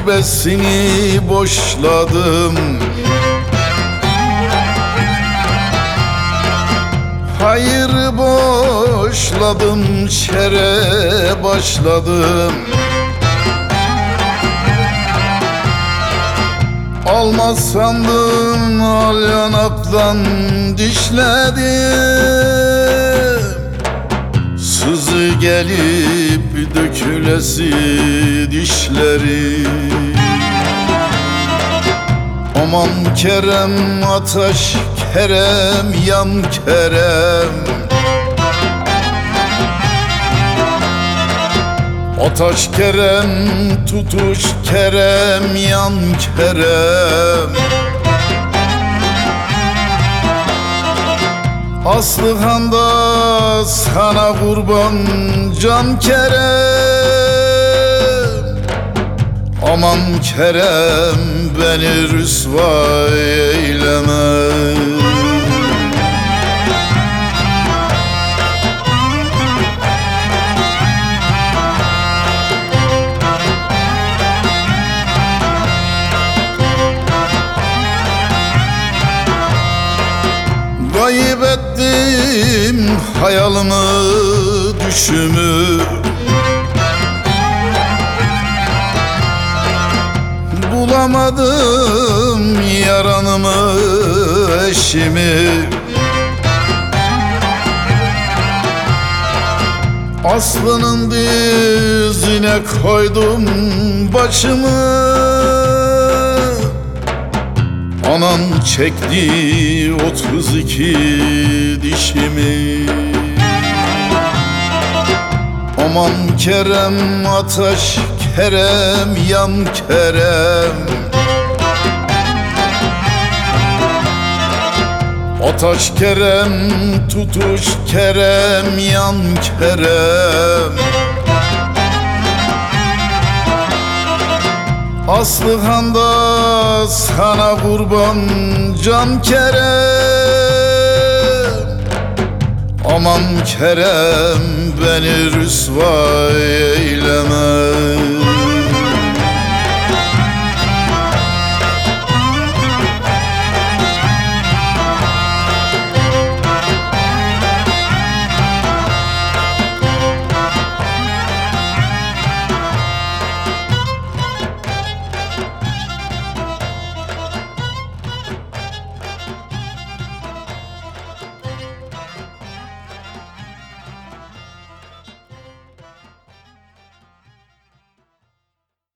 türbesini boşladım. Hayır boşladım, şere başladım. Almaz sandım, al yanaktan dişledim. Sızı gelip dökülesi dişleri. Aman Kerem, ateş Kerem, yan Kerem. Ataş Kerem, tutuş Kerem, yan Kerem. Aslı Han'da sana kurban can Kerem. Aman Kerem, beni rüsva eyleme. Kaybettim hayalımı, düşümü. Bulamadım yaranımı, eşimi. Aslı'nın dizine koydum başımı. Anan çekti 32 dişimi. Aman Kerem, ateş Kerem, yan Kerem. Ataş Kerem, tutuş Kerem, yan Kerem. Aslı Han'da sana kurban can Kerem. Aman Kerem, beni rüsva eyleme.